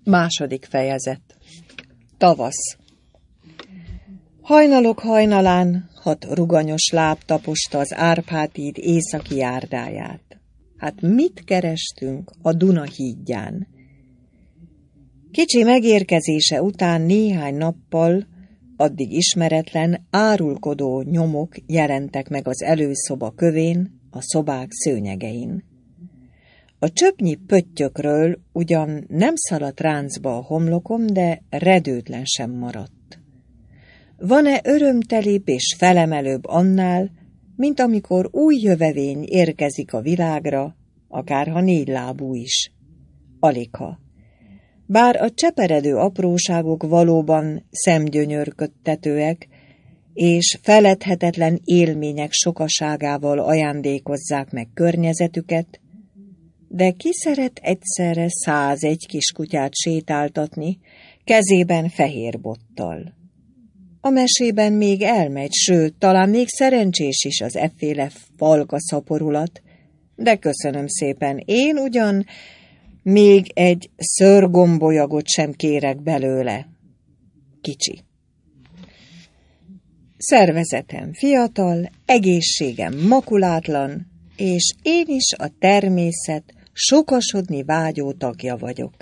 Második fejezet. Tavasz. Hajnalok hajnalán 6 ruganyos láb taposta az Árpád híd északi járdáját. Hát mit kerestünk a Duna hídján? Kicsi megérkezése után néhány nappal addig ismeretlen, árulkodó nyomok jelentek meg az előszoba kövén, a szobák szőnyegein. A csöpnyi pöttyökről ugyan nem szaladt ráncba a homlokom, de redőtlen sem maradt. Van-e örömtelibb és felemelőbb annál, mint amikor új jövevény érkezik a világra, akárha 4 lábú is? Aligha. Bár a cseperedő apróságok valóban szemgyönyörködtetőek, és feledhetetlen élmények sokaságával ajándékozzák meg környezetüket, de ki szeret egyszerre 101 kiskutyát sétáltatni, kezében fehér bottal? A mesében még elmegy, sőt, talán még szerencsés is az efféle falka szaporulat, de köszönöm szépen, én ugyan még egy szőrgombolyagot sem kérek belőle. Kicsi. Szervezetem fiatal, egészségem makulátlan, és én is a természet sokasodni vágyó tagja vagyok.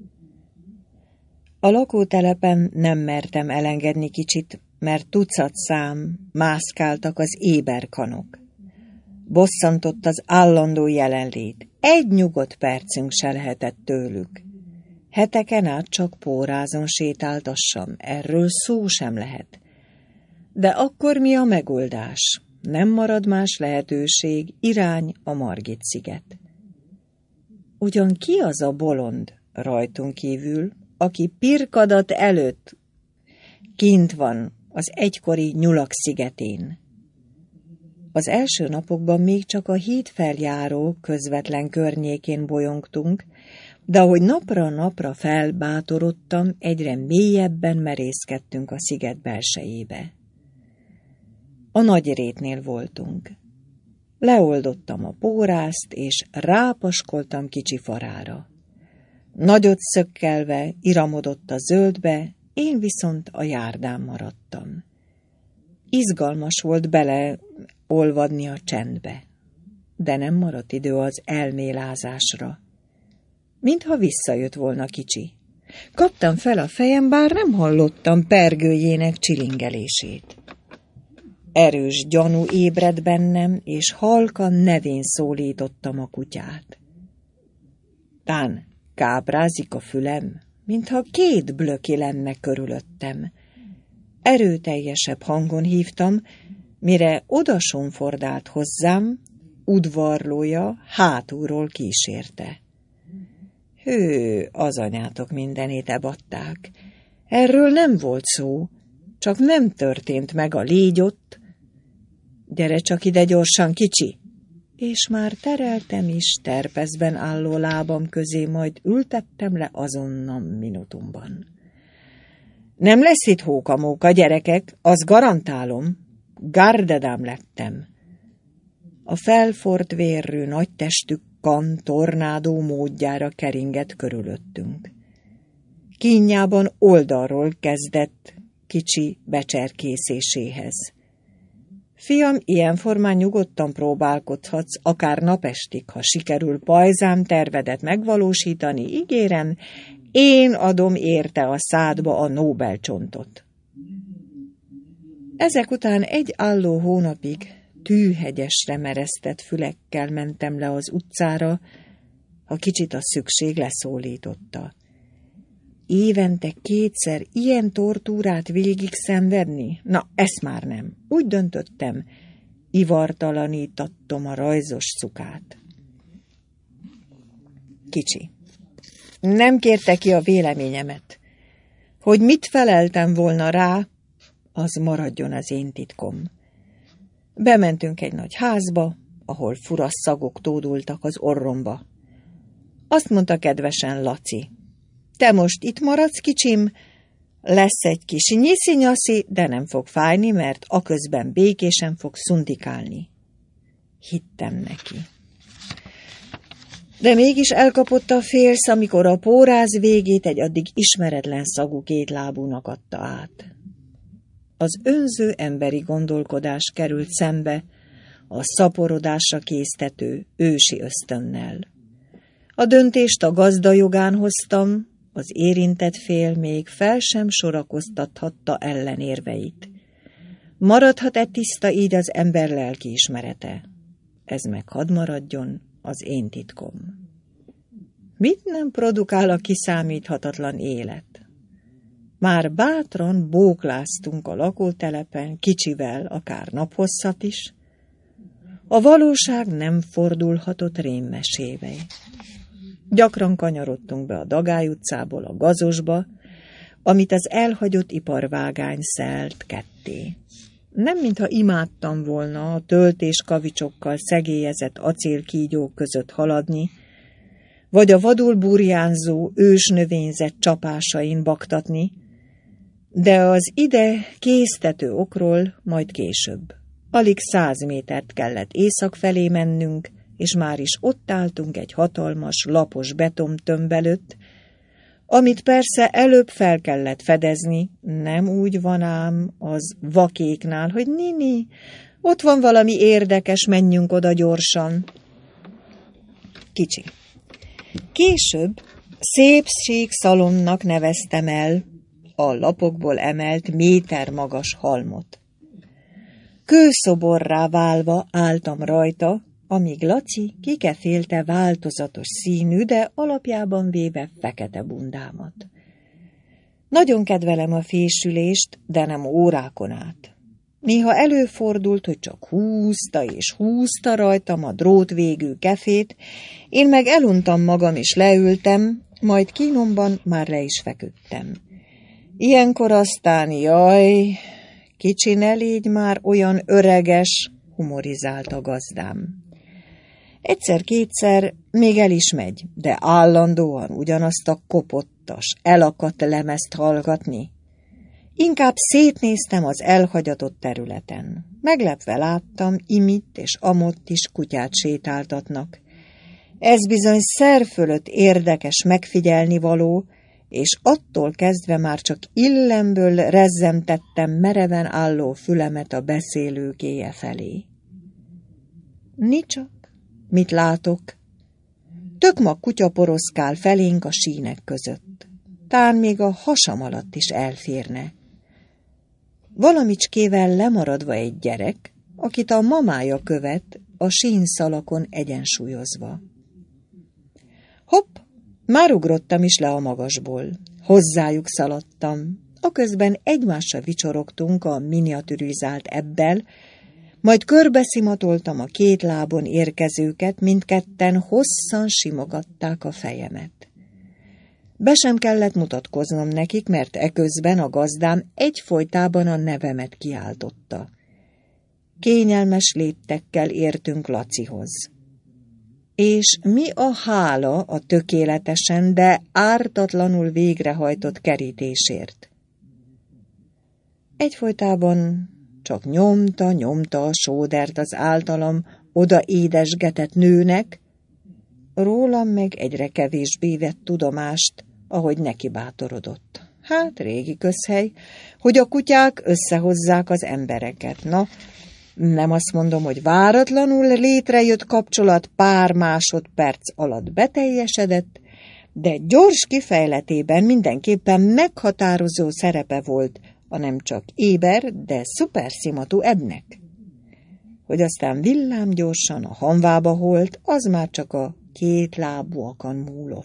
A lakótelepen nem mertem elengedni Kicsit, mert tucatszám mászkáltak az éberkanok. Bosszantott az állandó jelenlét, egy nyugodt percünk se lehetett tőlük. Heteken át csak pórázon sétáltassam, erről szó sem lehet. De akkor mi a megoldás? Nem marad más lehetőség, irány a Margit-sziget. Ugyan ki az a bolond rajtunk kívül, aki Pirkadat előtt kint van az egykori Nyulak szigetén? Az első napokban még csak a híd feljáró közvetlen környékén bolyongtunk, de ahogy napra felbátorodtam, egyre mélyebben merészkedtünk a sziget belsejébe. A Nagyrétnél voltunk. Leoldottam a pórázt, és rápaskoltam Kicsi farára. Nagyot szökkelve iramodott a zöldbe, én viszont a járdán maradtam. Izgalmas volt beleolvadni a csendbe, de nem maradt idő az elmélázásra. Mintha visszajött volna Kicsi. Kaptam fel a fejem, bár nem hallottam pergőjének csilingelését. Erős gyanú ébredt bennem, és halkan nevén szólítottam a kutyát. Tán káprázik a fülem, mintha 2 blöki lenne körülöttem. Erőteljesebb hangon hívtam, mire odasonfordált hozzám, udvarlója hátulról kísérte. Hű, az anyátok mindenét ebatták. Erről nem volt szó, csak nem történt meg a légy ott. Gyere csak ide gyorsan, Kicsi! És már tereltem is terpeszben álló lábam közé, majd ültettem le azonnan minutumban. Nem lesz itt hókamóka, gyerekek, azt garantálom, gárdedám lettem. A felfort vérrű nagy testű kan tornádó módjára keringett körülöttünk. Kínjában oldalról kezdett Kicsi becserkészéséhez. Fiam, ilyen formán nyugodtan próbálkodhatsz, akár napestig, ha sikerül pajzám tervedet megvalósítani, ígérem, én adom érte a szádba a Nobel-csontot. Ezek után egy álló hónapig tűhegyesre meresztett fülekkel mentem le az utcára, ha Kicsit a szükség leszólította. Évente 2-szer ilyen tortúrát végig szenvedni? Na, ezt már nem. Úgy döntöttem, ivartalanítattam a rajzos cukát. Kicsi. Nem kérte ki a véleményemet. Hogy mit feleltem volna rá, az maradjon az én titkom. Bementünk egy nagy házba, ahol furas szagok tódultak az orromba. Azt mondta kedvesen Laci. Te most itt maradsz, Kicsim, lesz egy kis nyiszi-nyaszi, de nem fog fájni, mert aközben békésen fog szundikálni. Hittem neki. De mégis elkapott a félsz, amikor a póráz végét egy addig ismeretlen szagú kétlábúnak adta át. Az önző emberi gondolkodás került szembe a szaporodásra késztető ősi ösztönnel. A döntést a gazda jogán hoztam, az érintett fél még fel sem sorakoztathatta ellenérveit. Maradhat-e tiszta így az ember lelkiismerete? Ez meg hadd maradjon az én titkom. Mit nem produkál a kiszámíthatatlan élet? Már bátran bókláztunk a lakótelepen, kicsivel, akár naphosszat is. A valóság nem fordulhatott rémmesévé. Gyakran kanyarodtunk be a Dagály utcából a Gazosba, amit az elhagyott iparvágány szelt ketté. Nem mintha imádtam volna a töltés kavicsokkal szegélyezett acélkígyók között haladni, vagy a vadul burjánzó ősnövényzet csapásain baktatni, de az ide késztető okról majd később. Alig 100 métert kellett észak felé mennünk, és már is ott álltunk egy hatalmas, lapos betontömb előtt, amit persze előbb fel kellett fedezni, nem úgy van ám az vakéknál, hogy nini, ott van valami érdekes, menjünk oda gyorsan. Kicsi. Később szépségszalonnak neveztem el a lapokból emelt méter magas halmot. Kőszoborrá válva álltam rajta, amíg Laci kikefélte változatos színű, de alapjában véve fekete bundámat. Nagyon kedvelem a fésülést, de nem órákon át. Néha előfordult, hogy csak húzta és húzta rajtam a drótvégű kefét, én meg eluntam magam és leültem, majd kínomban már le is feküdtem. Ilyenkor aztán, jaj, kicsi, ne légy már olyan öreges, humorizált a gazdám. Egyszer-kétszer még el is megy, de állandóan ugyanazt a kopottas, elakadt lemezt hallgatni. Inkább szétnéztem az elhagyatott területen. Meglepve láttam, imit és amott is kutyát sétáltatnak. Ez bizony szer fölött érdekes megfigyelnivaló, és attól kezdve már csak illemből rezzemtettem mereven álló fülemet a beszélő géje felé. Nicsak, mit látok? Tökma kutya poroszkál felénk a sínek között. Tán még a hasam alatt is elférne. Valamicskével lemaradva egy gyerek, akit a mamája követ, a sínszalakon egyensúlyozva. Hopp, már ugrottam is le a magasból. Hozzájuk szaladtam. Aközben egymásra vicsorogtunk a miniaturizált ebbel, majd körbeszimatoltam a két lábon érkezőket, mindketten hosszan simogatták a fejemet. Be sem kellett mutatkoznom nekik, mert eközben a gazdám egyfolytában a nevemet kiáltotta. Kényelmes léptekkel értünk Lacihoz. És mi a hála a tökéletesen, de ártatlanul végrehajtott kerítésért? Egyfolytában csak nyomta a sódert az általam odaédesgetett nőnek, rólam meg egyre kevésbé vett tudomást, ahogy neki bátorodott. Hát régi közhely, hogy a kutyák összehozzák az embereket. Na, nem azt mondom, hogy váratlanul létrejött kapcsolat pár másodperc alatt beteljesedett, de gyors kifejletében mindenképpen meghatározó szerepe volt a nem csak éber, de szuperszimatú ebbnek. Hogy aztán villámgyorsan a hamvába holt, az már csak a két lábúakon múlott.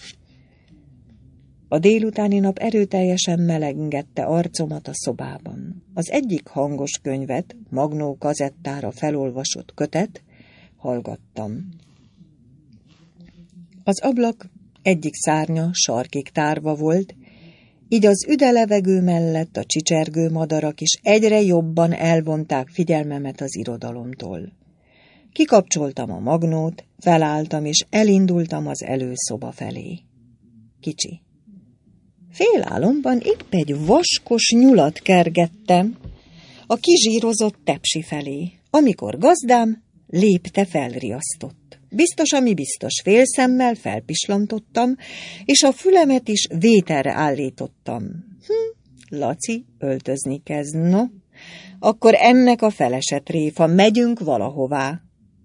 A délutáni nap erőteljesen melegengette arcomat a szobában. Az egyik hangos könyvet, magnó kazettára felolvasott kötet, hallgattam. Az ablak egyik szárnya sarkig tárva volt, így az üde levegő mellett a csicsergő madarak is egyre jobban elvonták figyelmemet az irodalomtól. Kikapcsoltam a magnót, felálltam és elindultam az előszoba felé. Kicsi. Félálomban épp egy vaskos nyulat kergettem a kizsírozott tepsi felé, amikor gazdám lépte felriasztott. Biztos, ami biztos, félszemmel felpislantottam, és a fülemet is vételre állítottam. Laci öltözni kezd, no? Akkor ennek a felese tréfa, megyünk valahová.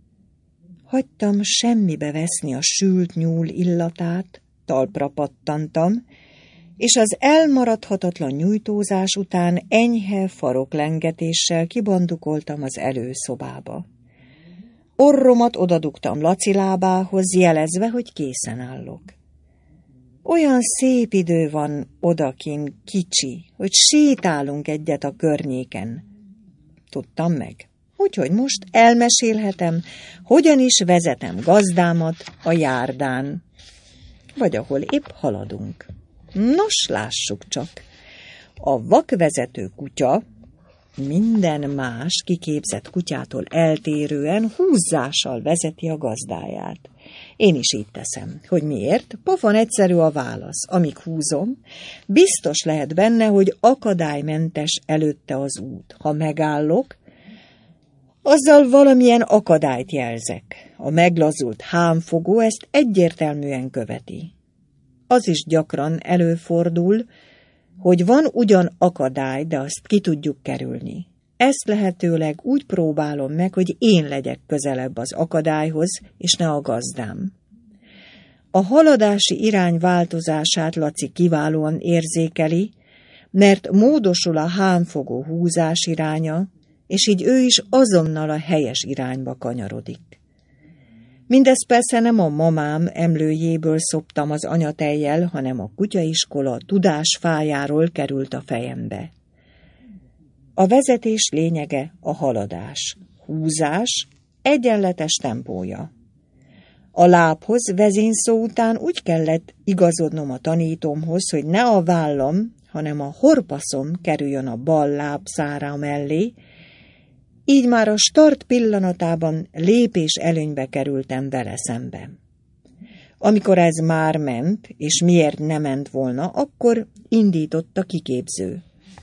Hagytam semmibe veszni a sült nyúl illatát, talpra pattantam, és az elmaradhatatlan nyújtózás után enyhe faroklengetéssel kibandukoltam az előszobába. Orromat odadugtam Laci lábához, jelezve, hogy készen állok. Olyan szép idő van odakin, kicsi, hogy sétálunk egyet a környéken. Tudtam meg, úgyhogy most elmesélhetem, hogyan is vezetem gazdámat a járdán, vagy ahol épp haladunk. Nos, lássuk csak. A vakvezető kutya minden más kiképzett kutyától eltérően húzással vezeti a gazdáját. Én is így teszem. Hogy miért? Pofon egyszerű a válasz. Amíg húzom, biztos lehet benne, hogy akadálymentes előtte az út. Ha megállok, azzal valamilyen akadályt jelzek. A meglazult hámfogó ezt egyértelműen követi. Az is gyakran előfordul, hogy van ugyan akadály, de azt ki tudjuk kerülni. Ezt lehetőleg úgy próbálom meg, hogy én legyek közelebb az akadályhoz, és ne a gazdám. A haladási irány változását Laci kiválóan érzékeli, mert módosul a hámfogó húzás iránya, és így ő is azonnal a helyes irányba kanyarodik. Mindez persze nem a mamám emlőjéből szoptam az anyatejjel, hanem a kutyaiskola tudásfájáról került a fejembe. A vezetés lényege a haladás, húzás, egyenletes tempója. A lábhoz vezényszó után úgy kellett igazodnom a tanítómhoz, hogy ne a vállam, hanem a horpaszom kerüljön a bal lábszára mellé, így már a start pillanatában lépés előnybe kerültem vele szembe. Amikor ez már ment, és miért nem ment volna, akkor indított a kiképző.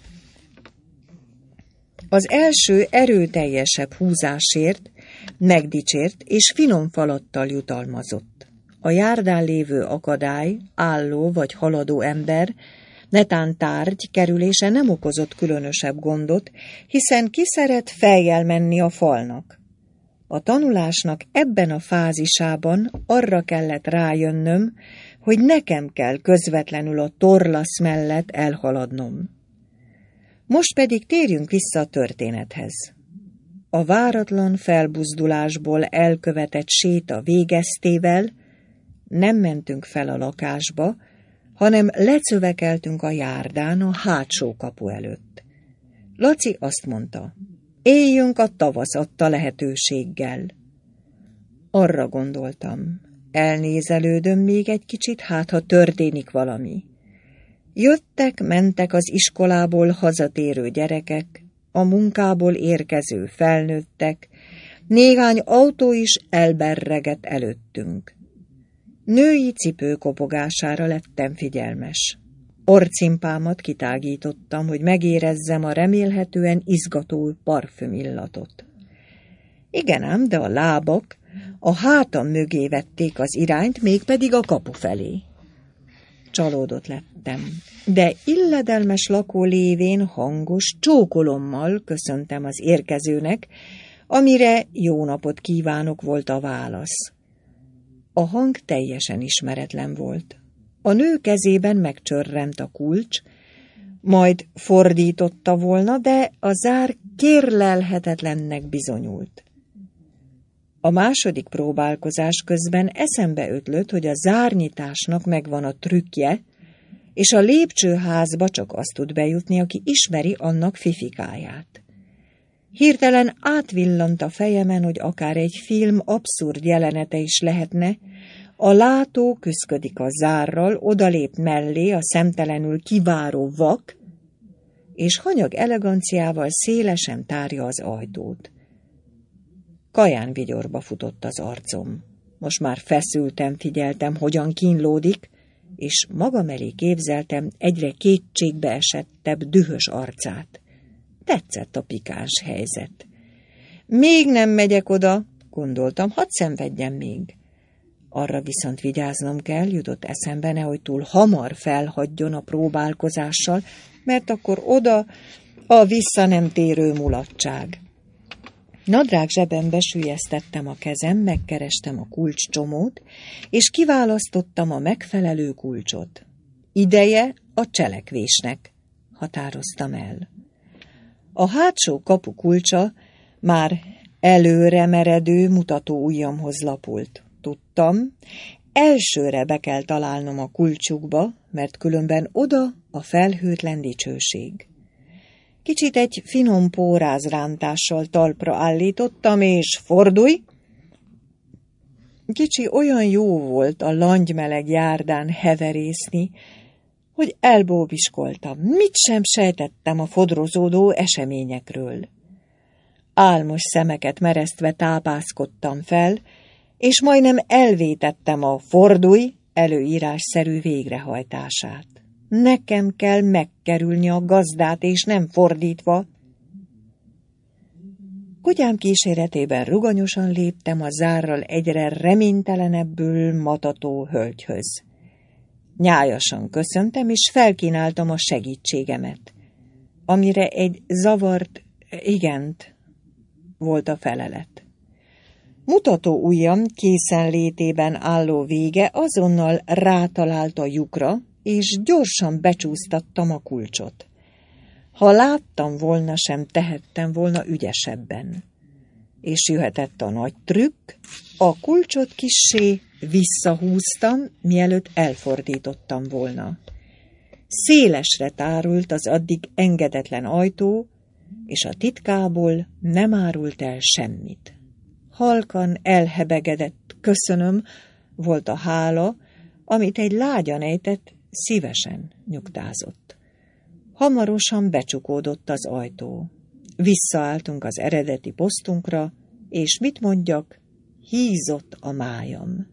Az első erőteljesebb húzásért megdicsért és finom falattal jutalmazott. A járdán lévő akadály, álló vagy haladó ember, netán tárgy kerülése nem okozott különösebb gondot, hiszen ki szeret fejjel menni a falnak. A tanulásnak ebben a fázisában arra kellett rájönnöm, hogy nekem kell közvetlenül a torlasz mellett elhaladnom. Most pedig térjünk vissza a történethez. A váratlan felbuzdulásból elkövetett séta végeztével nem mentünk fel a lakásba, hanem lecövekeltünk a járdán a hátsó kapu előtt. Laci azt mondta, éljünk a tavasz adta lehetőséggel. Arra gondoltam, elnézelődöm még egy kicsit, hát ha történik valami. Jöttek, mentek az iskolából hazatérő gyerekek, a munkából érkező felnőttek, néhány autó is elberregett előttünk. Női cipő kopogására lettem figyelmes. Orcimpámat kitágítottam, hogy megérezzem a remélhetően izgató parfümillatot. Igen ám, de a lábak a hátam mögé vették az irányt, mégpedig a kapu felé. Csalódott lettem, de illedelmes lakó lévén hangos csókolommal köszöntem az érkezőnek, amire jó napot kívánok volt a válasz. A hang teljesen ismeretlen volt. A nő kezében megcsörrent a kulcs, majd fordította volna, de a zár kérlelhetetlennek bizonyult. A második próbálkozás közben eszembe ötlött, hogy a zárnyitásnak megvan a trükkje, és a lépcsőházba csak azt tud bejutni, aki ismeri annak fifikáját. Hirtelen átvillant a fejemen, hogy akár egy film abszurd jelenete is lehetne, a látó küszködik a zárral, odalép mellé a szemtelenül kiváró vak, és hanyag eleganciával szélesen tárja az ajtót. Kaján vigyorba futott az arcom. Most már feszülten figyeltem, hogyan kínlódik, és magam elé képzeltem egyre kétségbe esettebb, dühös arcát. Tetszett a pikáns helyzet. Még nem megyek oda, gondoltam, hadd szenvedjem még. Arra viszont vigyáznom kell, jutott eszembe, nehogy túl hamar felhagyjon a próbálkozással, mert akkor oda a vissza nem térő mulatság. Nadrág zsebembe süllyesztettem a kezem, megkerestem a kulcscsomót, és kiválasztottam a megfelelő kulcsot. Ideje a cselekvésnek, határoztam el. A hátsó kapu kulcsa már előre meredő mutatóujjamhoz lapult. Tudtam, elsőre be kell találnom a kulcsukba, mert különben oda a felhőtlen dicsőség. Kicsit egy finom pórázrántással talpra állítottam, és fordulj! Kicsi olyan jó volt a langymeleg járdán heverészni, hogy elbóbiskoltam, mit sem sejtettem a fodrozódó eseményekről. Álmos szemeket meresztve tápászkodtam fel, és majdnem elvétettem a fordulj előírásszerű végrehajtását. Nekem kell megkerülni a gazdát, és nem fordítva. Kutyám kíséretében ruganyosan léptem a zárral egyre reménytelenebbül matató hölgyhöz. Nyájasan köszöntem, és felkínáltam a segítségemet, amire egy zavart igent volt a felelet. Mutató ujjam készenlétében álló vége azonnal rátalált a lyukra, és gyorsan becsúsztattam a kulcsot. Ha láttam volna, sem tehettem volna ügyesebben. És jöhetett a nagy trükk, a kulcsot kissé visszahúztam, mielőtt elfordítottam volna. Szélesre tárult az addig engedetlen ajtó, és a titkából nem árult el semmit. Halkan elhebegedett köszönöm volt a hála, amit egy lágyan ejtett, szívesen nyugtázott. Hamarosan becsukódott az ajtó. Visszaálltunk az eredeti posztunkra, és mit mondjak, hízott a májam.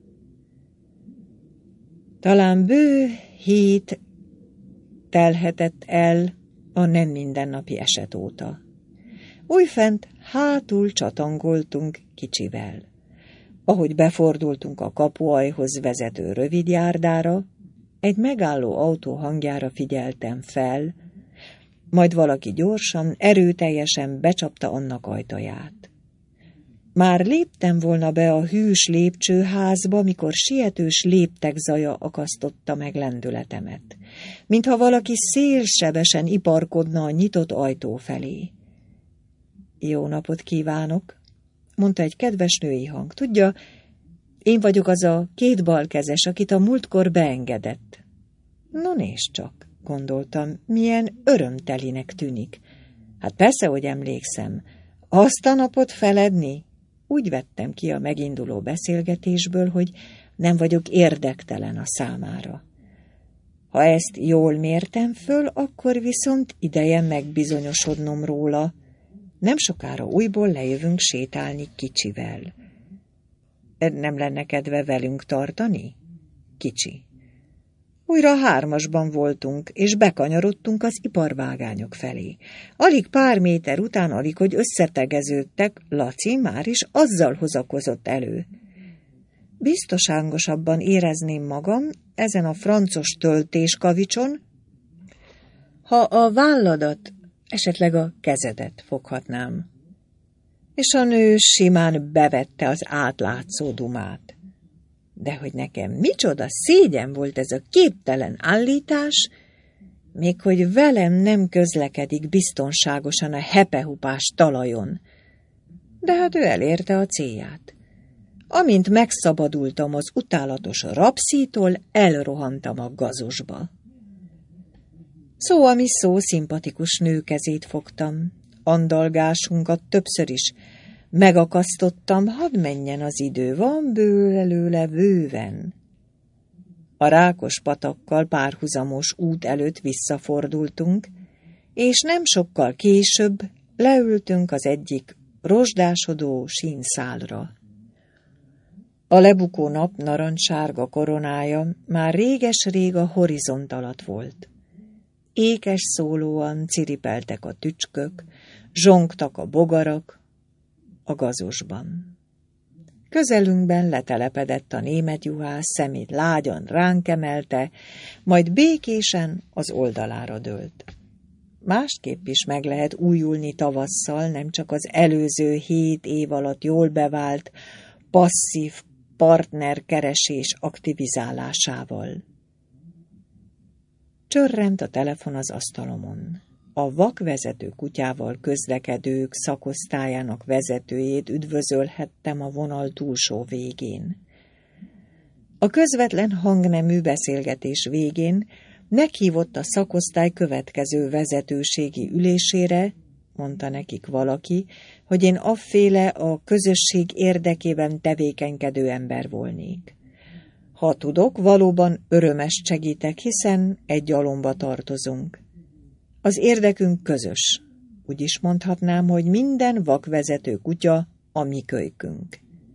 Talán bő hét telhetett el a nem mindennapi eset óta. Újfent hátul csatangoltunk kicsivel. Ahogy befordultunk a kapuajhoz vezető rövid járdára, egy megálló autó hangjára figyeltem fel, majd valaki gyorsan, erőteljesen becsapta annak ajtaját. Már léptem volna be a hűs lépcsőházba, mikor sietős léptek zaja akasztotta meg lendületemet, mintha valaki szélsebesen iparkodna a nyitott ajtó felé. Jó napot kívánok, mondta egy kedves női hang. Tudja, én vagyok az a két balkezes, akit a múltkor beengedett. No nézd csak, gondoltam, milyen örömtelinek tűnik. Hát persze, hogy emlékszem. Azt a napot feledni? Úgy vettem ki a meginduló beszélgetésből, hogy nem vagyok érdektelen a számára. Ha ezt jól mértem föl, akkor viszont ideje megbizonyosodnom róla. Nem sokára újból lejövünk sétálni kicsivel. Nem lenne kedve velünk tartani? Kicsi. Újra 3-asban voltunk, és bekanyarodtunk az iparvágányok felé. Alig pár méter után, alig, hogy összetegeződtek, Laci már is azzal hozakozott elő. Biztoságosabban érezném magam ezen a francos töltéskavicson, ha a válladat, esetleg a kezedet foghatnám. És a nő simán bevette az átlátszó dumát. De hogy nekem micsoda szégyen volt ez a képtelen állítás, még hogy velem nem közlekedik biztonságosan a hepehupás talajon. De hát ő elérte a célját. Amint megszabadultam az utálatos rapszítól, elrohantam a gazosba. Szó, ami szó, szimpatikus nő kezét fogtam. Andalgásunkat többször is megakasztottam, hadd menjen az idő, van belőle bőven. A Rákos patakkal párhuzamos út előtt visszafordultunk, és nem sokkal később leültünk az egyik rozsdásodó sínszálra. A lebukó nap narancssárga koronája már réges-rég a horizont alatt volt. Ékes szólóan ciripeltek a tücskök, zsongtak a bogarak a gazosban. Közelünkben letelepedett a német juhász, szemét lágyan ránk emelte, majd békésen az oldalára dőlt. Másképp is meg lehet újulni tavasszal, nem csak az előző 7 év alatt jól bevált, passzív partnerkeresés aktivizálásával. Csörrent a telefon az asztalomon. A vakvezető kutyával közlekedők szakosztályának vezetőjét üdvözölhettem a vonal túlsó végén. A közvetlen hangnemű beszélgetés végén meghívott a szakosztály következő vezetőségi ülésére, mondta nekik valaki, hogy én afféle a közösség érdekében tevékenykedő ember volnék. Ha tudok, valóban örömest segítek, hiszen egy gyalomba tartozunk. Az érdekünk közös. Úgy is mondhatnám, hogy minden vakvezető kutya a mi kölykünk.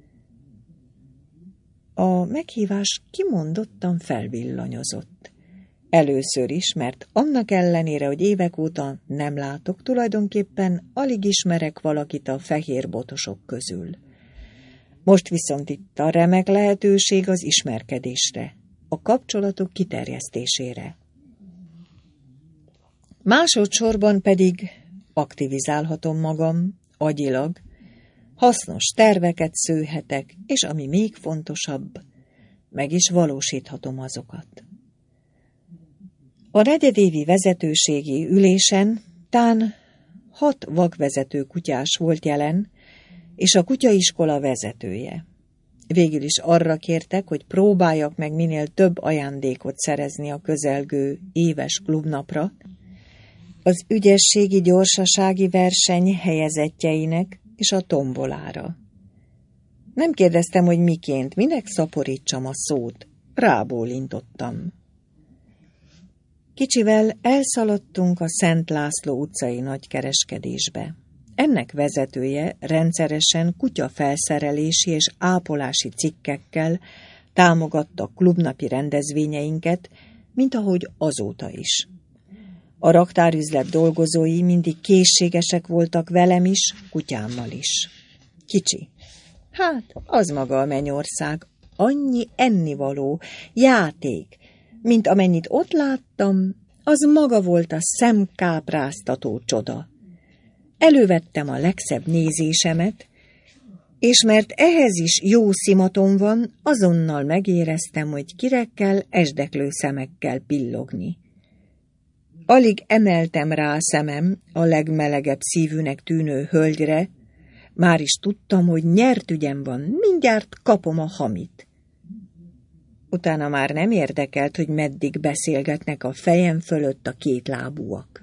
A meghívás kimondottan felvillanyozott. Először is, mert annak ellenére, hogy évek óta nem látok, tulajdonképpen alig ismerek valakit a fehérbotosok közül. Most viszont itt a remek lehetőség az ismerkedésre, a kapcsolatok kiterjesztésére. Másodszorban pedig aktivizálhatom magam, agyilag, hasznos terveket szőhetek, és ami még fontosabb, meg is valósíthatom azokat. A negyedévi vezetőségi ülésen tán 6 vakvezető kutyás volt jelen, és a kutyaiskola vezetője. Végül is arra kértek, hogy próbáljak meg minél több ajándékot szerezni a közelgő éves klubnapra, az ügyességi gyorsasági verseny helyezettjeinek és a tombolára. Nem kérdeztem, hogy miként, minek szaporítsam a szót, rábólintottam. Kicsivel elszaladtunk a Szent László utcai nagykereskedésbe. Ennek vezetője rendszeresen kutyafelszerelési és ápolási cikkekkel támogatta klubnapi rendezvényeinket, mint ahogy azóta is. A raktárüzlet dolgozói mindig készségesek voltak velem is, kutyámmal is. Kicsi. Hát, az maga a mennyország, annyi ennivaló, játék, mint amennyit ott láttam, az maga volt a szemkápráztató csoda. Elővettem a legszebb nézésemet, és mert ehhez is jó szimatom van, azonnal megéreztem, hogy kire kell esdeklő szemekkel pillogni. Alig emeltem rá a szemem a legmelegebb szívűnek tűnő hölgyre, már is tudtam, hogy nyert ügyem van, mindjárt kapom a hamit. Utána már nem érdekelt, hogy meddig beszélgetnek a fejem fölött a kétlábúak.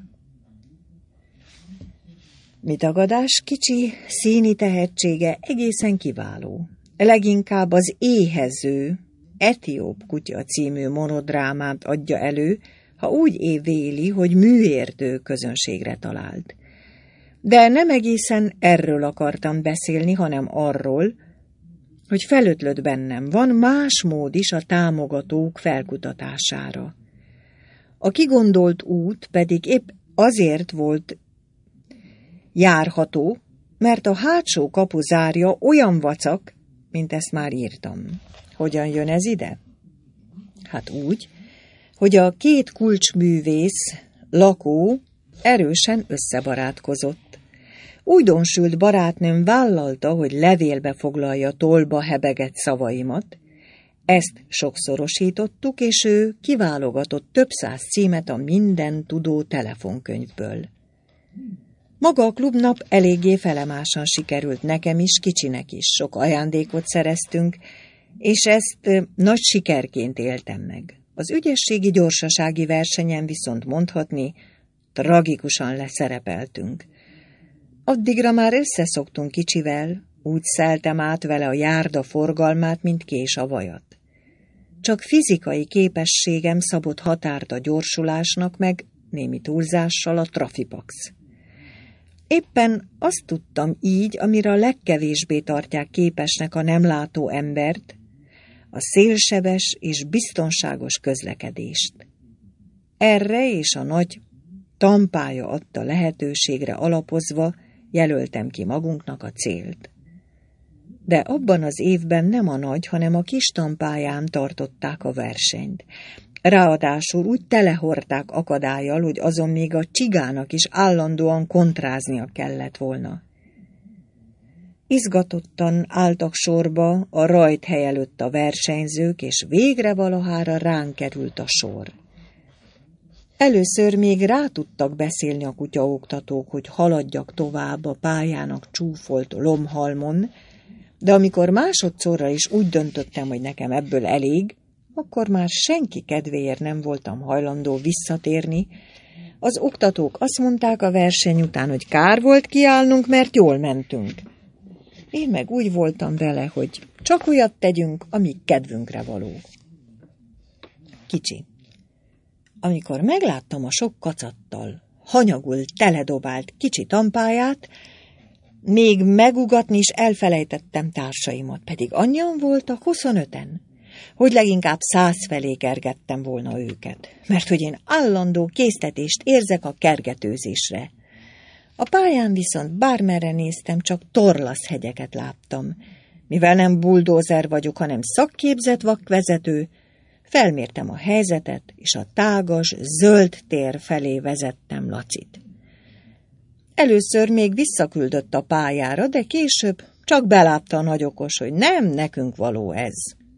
Mi tagadás, kicsi színi tehetsége egészen kiváló. Leginkább az éhező, Etióp kutya című monodrámát adja elő, ha úgy véli, hogy műértő közönségre talált. De nem egészen erről akartam beszélni, hanem arról, hogy felötlött bennem, van más mód is a támogatók felkutatására. A kigondolt út pedig épp azért volt járható, mert a hátsó kapuzárja olyan vacak, mint ezt már írtam. Hogyan jön ez ide? Hát úgy, hogy a 2 kulcsművész, lakó erősen összebarátkozott. Újdonsült barátnőm vállalta, hogy levélbe foglalja tollba hebegett szavaimat. Ezt sokszorosítottuk, és ő kiválogatott több száz címet a minden tudó telefonkönyvből. Maga a klubnap eléggé felemásan sikerült nekem is, kicsinek is. Sok ajándékot szereztünk, és ezt nagy sikerként éltem meg. Az ügyességi gyorsasági versenyen viszont mondhatni, tragikusan leszerepeltünk. Addigra már összeszoktunk kicsivel, úgy szeltem át vele a járda forgalmát, mint kés a vajat. Csak fizikai képességem szabott határt a gyorsulásnak, meg némi túlzással a trafipax. Éppen azt tudtam így, amire a legkevésbé tartják képesnek a nem látó embert, a szélsebes és biztonságos közlekedést. Erre és a nagy tampája adta lehetőségre alapozva jelöltem ki magunknak a célt. De abban az évben nem a nagy, hanem a kis tampályán tartották a versenyt. Ráadásul úgy telehordták akadállyal, hogy azon még a csigának is állandóan kontráznia kellett volna. Izgatottan álltak sorba a rajthely előtt a versenyzők, és végre valahára ránk került a sor. Először még rá tudtak beszélni a kutyaoktatók, hogy haladjak tovább a pályának csúfolt lomhalmon, de amikor másodszorra is úgy döntöttem, hogy nekem ebből elég, akkor már senki kedvéért nem voltam hajlandó visszatérni. Az oktatók azt mondták a verseny után, hogy kár volt kiállnunk, mert jól mentünk. Én meg úgy voltam vele, hogy csak olyat tegyünk, ami kedvünkre való. Kicsi. Amikor megláttam a sok kacattal, hanyagul teledobált kicsi tampáját, még megugatni is elfelejtettem társaimat, pedig annyian voltak, 25-en, hogy leginkább 100 felé kergettem volna őket, mert hogy én állandó késztetést érzek a kergetőzésre. A pályán viszont bármerre néztem, csak torlaszhegyeket láttam. Mivel nem buldózer vagyok, hanem szakképzett vakvezető, felmértem a helyzetet, és a tágas, zöld tér felé vezettem Lacit. Először még visszaküldött a pályára, de később csak belátta a nagyokos, hogy nem nekünk való ez.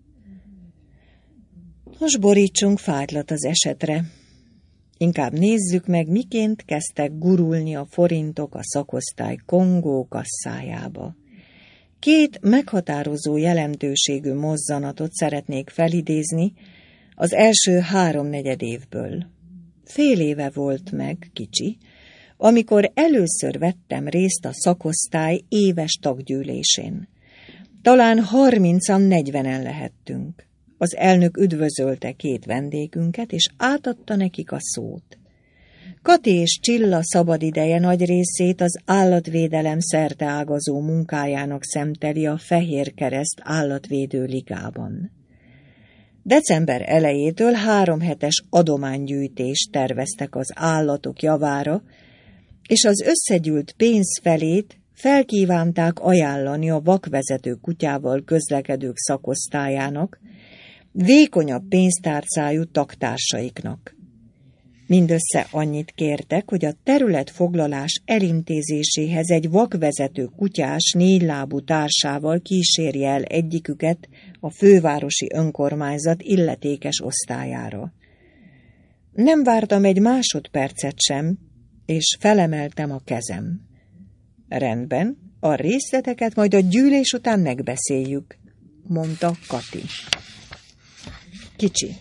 Most borítsunk fájtlat az esetre. Inkább nézzük meg, miként kezdtek gurulni a forintok a szakosztály Kongó kasszájába. 2 meghatározó jelentőségű mozzanatot szeretnék felidézni az első 3/4 évből. Fél éve volt meg, kicsi, amikor először vettem részt a szakosztály éves taggyűlésén. Talán 30-an 40-en lehettünk. Az elnök üdvözölte 2 vendégünket, és átadta nekik a szót. Kati és Csilla szabadideje nagy részét az állatvédelem szerteágazó munkájának szenteli a Fehér Kereszt állatvédő ligában. December elejétől 3 hetes adománygyűjtést terveztek az állatok javára, és az összegyűlt pénz felét felkívánták ajánlani a vakvezető kutyával közlekedők szakosztályának, vékonyabb pénztárcájú tagtársaiknak. Mindössze annyit kértek, hogy a területfoglalás elintézéséhez egy vakvezető kutyás 4 lábú társával kísérje el egyiküket a fővárosi önkormányzat illetékes osztályára. Nem vártam egy másodpercet sem, és felemeltem a kezem. Rendben, a részleteket majd a gyűlés után megbeszéljük, mondta Kati. Kicsi.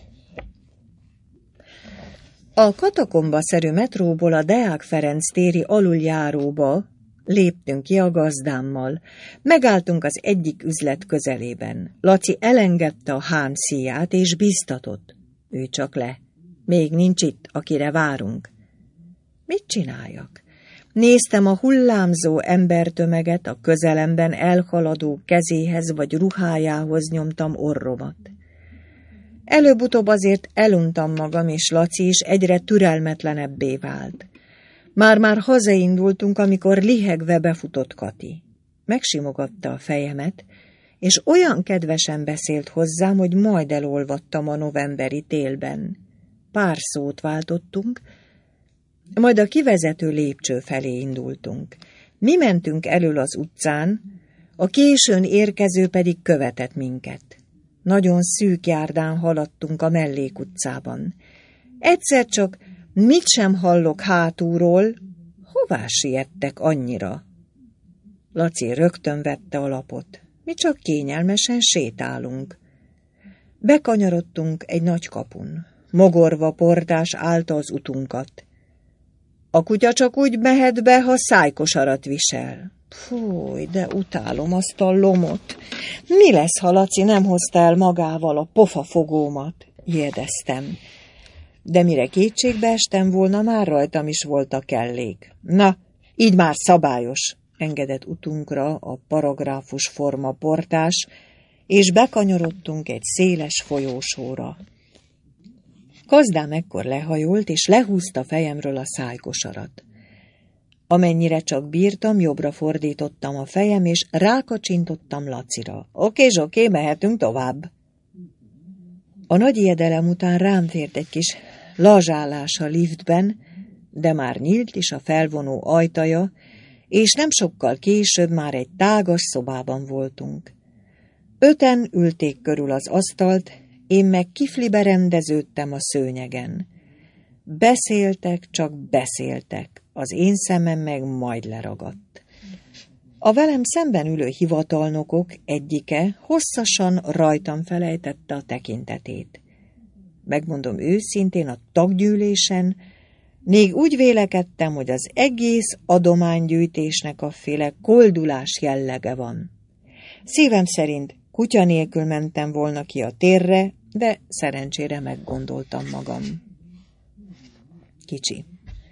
A katakomba-szerű metróból a Deák Ferenc téri aluljáróba léptünk ki a gazdámmal. Megálltunk az egyik üzlet közelében. Laci elengedte a hánszíját és biztatott. Ülj csak le. Még nincs itt, akire várunk. Mit csináljak? Néztem a hullámzó embertömeget, a közelemben elhaladó kezéhez vagy ruhájához nyomtam orromat. Előbb-utóbb azért eluntam magam, és Laci is egyre türelmetlenebbé vált. Már-már hazaindultunk, amikor lihegve befutott Kati. Megsimogatta a fejemet, és olyan kedvesen beszélt hozzám, hogy majd elolvadtam a novemberi télben. Pár szót váltottunk, majd a kivezető lépcső felé indultunk. Mi mentünk elől az utcán, a későn érkező pedig követett minket. Nagyon szűk járdán haladtunk a mellékutcában. Egyszer csak mit sem hallok hátulról, hová siettek annyira? Laci rögtön vette a lapot. Mi csak kényelmesen sétálunk. Bekanyarodtunk egy nagy kapun. Mogorva portás állta az utunkat. A kutya csak úgy mehet be, ha szájkosarat visel. Fúj, de utálom azt a lomot. Mi lesz, ha Laci nem hozta el magával a pofafogómat? Ijedeztem. De mire kétségbe estem volna, már rajtam is volt a kellék. Na, így már szabályos, engedett utunkra a paragráfus forma portás, és bekanyarodtunk egy széles folyósóra. Gazdám ekkor lehajolt, és lehúzta fejemről a szájkosarat. Amennyire csak bírtam, jobbra fordítottam a fejem, és rákacsintottam Lacira. Oké, mehetünk tovább. A nagy ijedelem után rám tért egy kis lazsálás a liftben, de már nyílt is a felvonó ajtaja, és nem sokkal később már egy tágas szobában voltunk. 5-en ülték körül az asztalt, én meg kiflibe rendeződtem a szőnyegen. Beszéltek, csak beszéltek, az én szemem meg majd leragadt. A velem szemben ülő hivatalnokok egyike hosszasan rajtam felejtette a tekintetét. Megmondom őszintén, a taggyűlésen még úgy vélekedtem, hogy az egész adománygyűjtésnek a féle koldulás jellege van. Szívem szerint kutya nélkül mentem volna ki a térre, de szerencsére meggondoltam magam. Kicsi.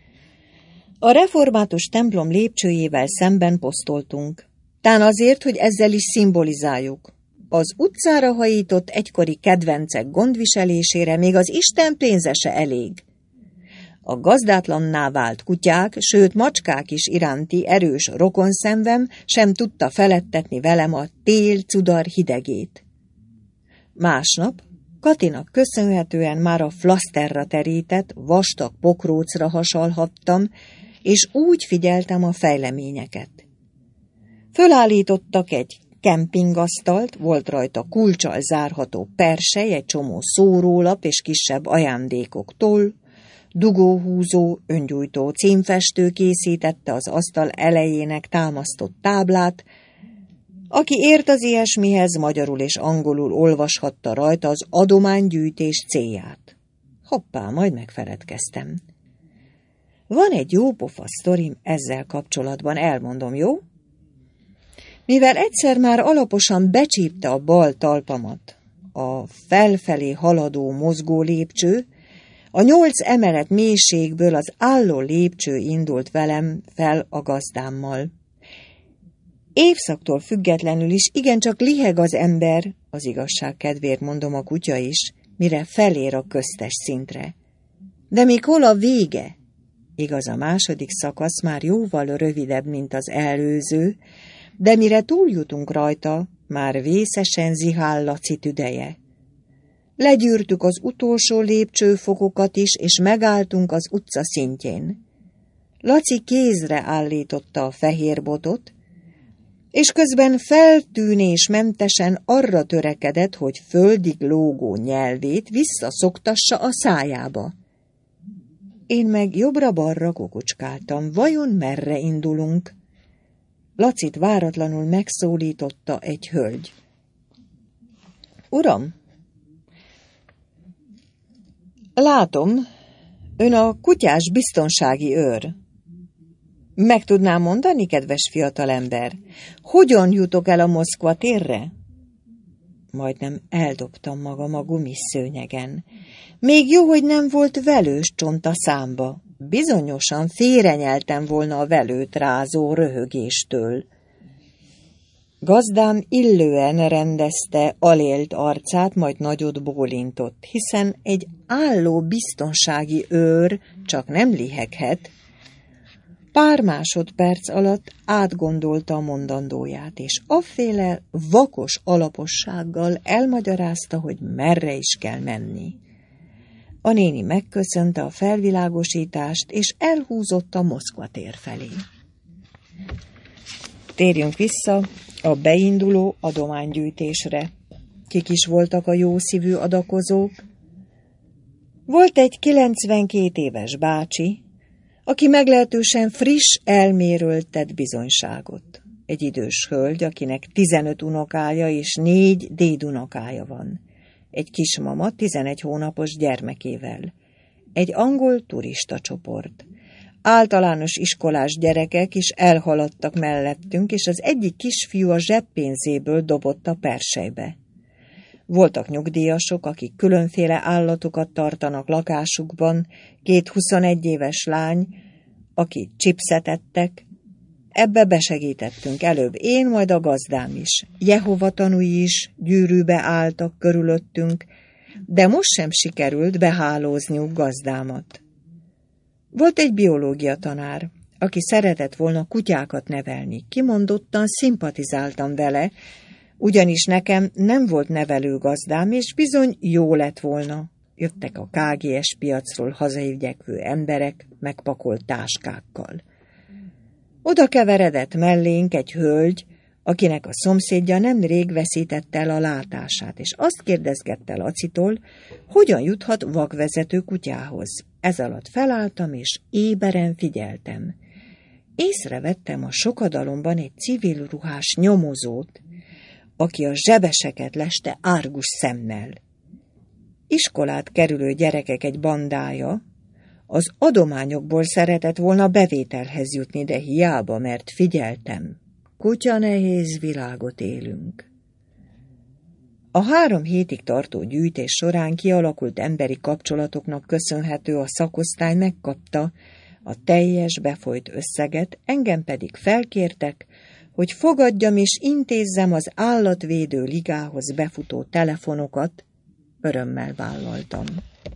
A református templom lépcsőjével szemben posztoltunk. Tán azért, hogy ezzel is szimbolizáljuk. Az utcára hajított egykori kedvencek gondviselésére még az Isten pénze se elég. A gazdátlanná vált kutyák, sőt macskák is iránti erős rokonszenvem sem tudta feledtetni velem a tél-cudar hidegét. Másnap Katinak köszönhetően már a flaszterra terített, vastag pokrócra hasalhattam, és úgy figyeltem a fejleményeket. Fölállítottak egy kempingasztalt, volt rajta kulccsal zárható persely, egy csomó szórólap és kisebb ajándékoktól, dugóhúzó, öngyújtó címfestő készítette az asztal elejének támasztott táblát. Aki ért az ilyesmihez, magyarul és angolul olvashatta rajta az adománygyűjtés célját. Hoppá, majd megfeledkeztem. Van egy jópofa sztorim ezzel kapcsolatban, elmondom, jó? Mivel egyszer már alaposan becsípte a bal talpamat a felfelé haladó mozgó lépcső, a 8 emelet mélységből az álló lépcső indult velem fel a gazdámmal. Évszaktól függetlenül is igencsak liheg az ember, az igazság kedvéért mondom, a kutya is, mire felér a köztes szintre. De még hol a vége? Igaz, a második szakasz már jóval rövidebb, mint az előző, de mire túljutunk rajta, már vészesen zihál Laci tüdeje. Legyűrtük az utolsó lépcsőfokokat is, és megálltunk az utca szintjén. Laci kézre állította a fehér botot, és közben feltűnésmentesen arra törekedett, hogy földig lógó nyelvét visszaszoktassa a szájába. Én meg jobbra-balra kukucskáltam, vajon merre indulunk? Lacit váratlanul megszólította egy hölgy. Uram! Látom, ön a kutyás biztonsági őr. Meg tudnám mondani, kedves fiatalember, hogyan jutok el a Moszkva térre? Majdnem eldobtam magam a gumiszőnyegen. Még jó, hogy nem volt velős csont a számba. Bizonyosan félrenyeltem volna a velőt rázó röhögéstől. Gazdám illően rendezte alélt arcát, majd nagyot bólintott, hiszen egy álló biztonsági őr csak nem liheghet. Pár másodperc alatt átgondolta a mondandóját, és afféle vakos alapossággal elmagyarázta, hogy merre is kell menni. A néni megköszönte a felvilágosítást, és elhúzott a Moszkva tér felé. Térjünk vissza a beinduló adománygyűjtésre. Kik is voltak a jószívű adakozók? Volt egy 92 éves bácsi, aki meglehetősen friss elméről tett bizonyságot. Egy idős hölgy, akinek 15 unokája és 4 dédunokája van. Egy kismama 11 hónapos gyermekével. Egy angol turista csoport. Általános iskolás gyerekek is elhaladtak mellettünk, és az egyik kisfiú a zseppénzéből dobott a perselybe. Voltak nyugdíjasok, akik különféle állatokat tartanak lakásukban, 2 21 éves lány, akik chipset ettek. Ebbe besegítettünk előbb én, majd a gazdám is. Jehova tanúi is gyűrűbe álltak körülöttünk, de most sem sikerült behálózniuk gazdámat. Volt egy biológia tanár, aki szeretett volna kutyákat nevelni. Kimondottan szimpatizáltam vele, ugyanis nekem nem volt nevelőgazdám, és bizony jó lett volna. Jöttek a KGS piacról hazaigyekvő emberek megpakolt táskákkal. Oda keveredett mellénk egy hölgy, akinek a szomszédja nemrég veszítette el a látását, és azt kérdezgette Lacitól, hogyan juthat vakvezető kutyához. Ez alatt felálltam, és éberen figyeltem. Észrevettem a sokadalomban egy civil ruhás nyomozót, aki a zsebeseket leste árgus szemmel. Iskolát kerülő gyerekek egy bandája az adományokból szeretett volna bevételhez jutni, de hiába, mert figyeltem. Kutya nehéz világot élünk. A 3 hétig tartó gyűjtés során kialakult emberi kapcsolatoknak köszönhető a szakosztály megkapta a teljes befolyt összeget, engem pedig felkértek, hogy fogadjam és intézzem az állatvédő ligához befutó telefonokat, örömmel vállaltam.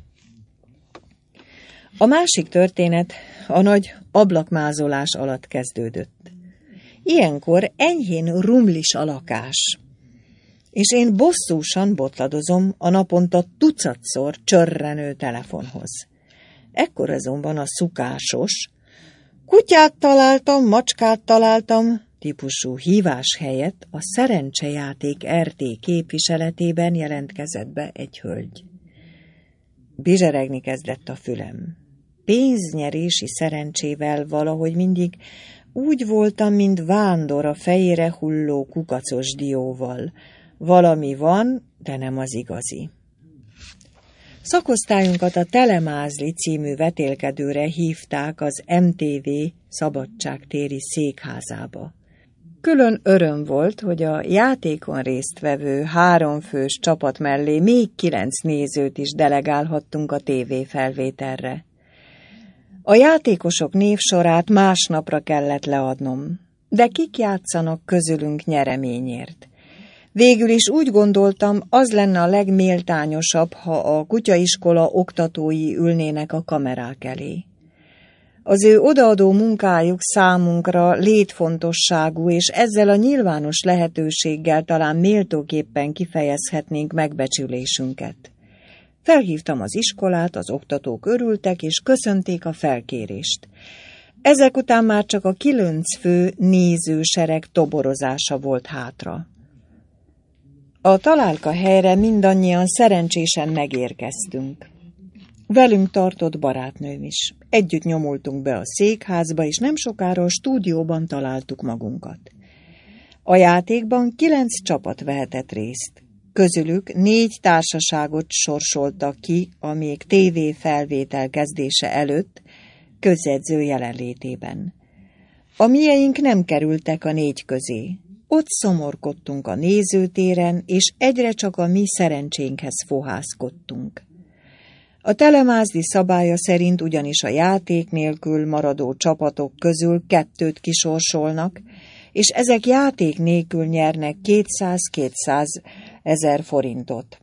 A másik történet a nagy ablakmázolás alatt kezdődött. Ilyenkor enyhén rumlis a lakás, és én bosszúsan botladozom a naponta tucatszor csörrenő telefonhoz. Ekkor azonban a szukásos, kutyát találtam, macskát találtam típusú hívás helyett a szerencsejáték RT képviseletében jelentkezett be egy hölgy. Bizseregni kezdett a fülem. Pénznyerési szerencsével valahogy mindig úgy voltam, mint vándor a fejére hulló kukacos dióval. Valami van, de nem az igazi. Szakosztályunkat a Telemázli című vetélkedőre hívták az MTV szabadságtéri székházába. Külön öröm volt, hogy a játékon résztvevő 3 fős csapat mellé még 9 nézőt is delegálhattunk a tévéfelvételre. A játékosok névsorát másnapra kellett leadnom, de kik játszanak közülünk nyereményért? Végül is úgy gondoltam, az lenne a legméltányosabb, ha a kutyaiskola oktatói ülnének a kamerák elé. Az ő odaadó munkájuk számunkra létfontosságú, és ezzel a nyilvános lehetőséggel talán méltóképpen kifejezhetnénk megbecsülésünket. Felhívtam az iskolát, az oktatók örültek, és köszönték a felkérést. Ezek után már csak a 9 fő nézősereg toborozása volt hátra. A találka helyre mindannyian szerencsésen megérkeztünk. Velünk tartott barátnőm is. Együtt nyomultunk be a székházba, és nem sokára a stúdióban találtuk magunkat. A játékban 9 csapat vehetett részt. Közülük 4 társaságot sorsoltak ki a még tévéfelvétel kezdése előtt, közjegyző jelenlétében. A mieink nem kerültek a 4 közé. Ott szomorkodtunk a nézőtéren, és egyre csak a mi szerencsénkhez fohászkodtunk. A Telemázli szabálya szerint ugyanis a játék nélkül maradó csapatok közül 2 kisorsolnak, és ezek játék nélkül nyernek 200-200 000 forintot.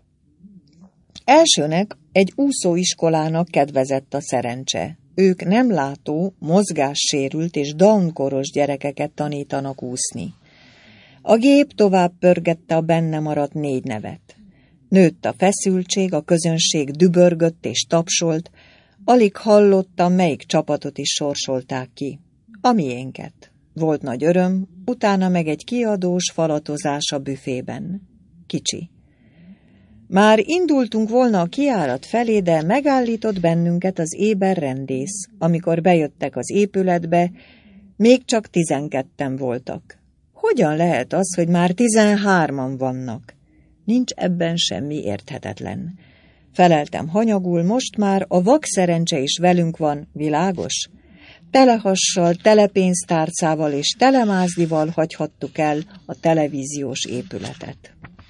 Elsőnek egy úszóiskolának kedvezett a szerencse. Ők nem látó, mozgássérült és Down-koros gyerekeket tanítanak úszni. A gép tovább pörgette a benne maradt 4 nevet. Nőtt a feszültség, a közönség dübörgött és tapsolt, alig hallottam, melyik csapatot is sorsolták ki. A miénket. Volt nagy öröm, utána meg egy kiadós falatozás a büfében. Kicsi. Már indultunk volna a kijárat felé, de megállított bennünket az éber rendész. Amikor bejöttek az épületbe, még csak 12-en voltak. Hogyan lehet az, hogy már 13-an vannak? Nincs ebben semmi érthetetlen. Feleltem hanyagul, most már a vakszerencse is velünk van, világos? Telehassal, telepénztárcával és telemázlival hagyhattuk el a televíziós épületet.